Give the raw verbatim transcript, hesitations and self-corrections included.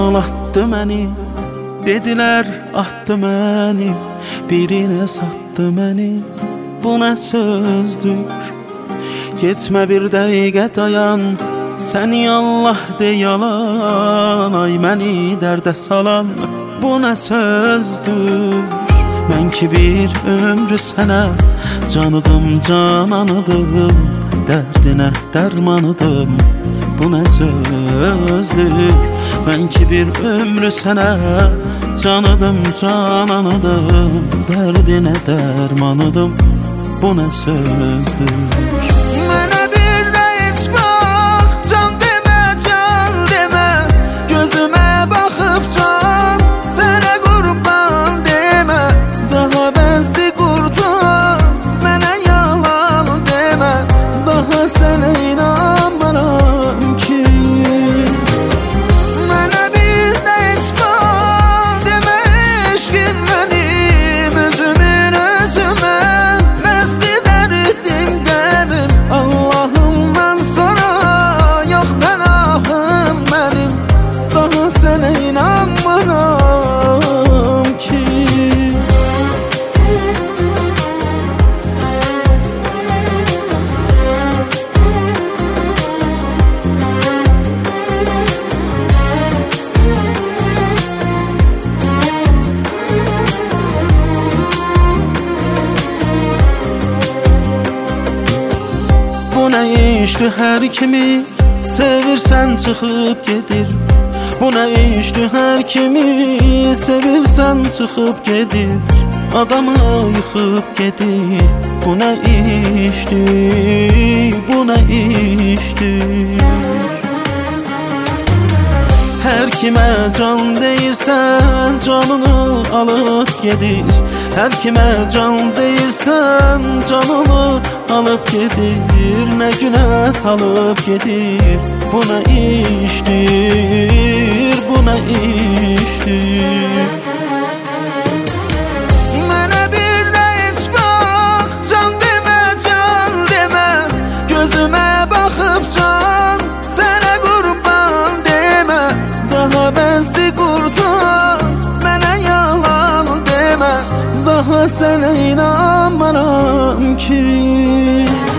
ağlatdı məni. Dedilər atdı məni, birinə satdı məni. Bu nə sözdür? Getmə bir dəqiqə dayan, səni Allah de yalan. Ay məni dərdə salan, bu nə sözdür? Mən ki bir ömrü sənə canıdım, cananıdım, dərdinə dərmanıdım, bu nə sözdür? Mən ki bir ömrü sənə canıdım, cananıdım, dərdinə dərmanıdım, bu nə sözdür? Mənə bir də heç bax, can demə, can demə, gözümə baxıb can, sənə qurban demə. Daha bəsdi qurtar, mənə yalan demə, daha sənə inanmaram ki. Mənə bir də heç bax, demə eşqin mənim, özümün özümə, bəsdi dərdim qəmim. Allahımdan sonra yox pənahım mənim, daha sənə inanmaram ki. Bu nə işdir, hər kimi sevirsən çıxıb gedir. Bu nə işdir, hər kimi sevirsən çıxıb gedir. Adamı yıxıb gedir. Bu nə işdir, bu nə işdir? Hər kimə can deyirsən, canını alıb gedir. Hər kimə can deyirsən, canını alıb gedir. Nə günə salıb gedir. Bu nə işdir, bu nə işdir? Mənə bir də heç bax, can demə, can demə, gözümə baxıb can, sənə qurban demə. Daha bəsdi qurtar, mənə yalan demə, daha sənə inanmaram ki.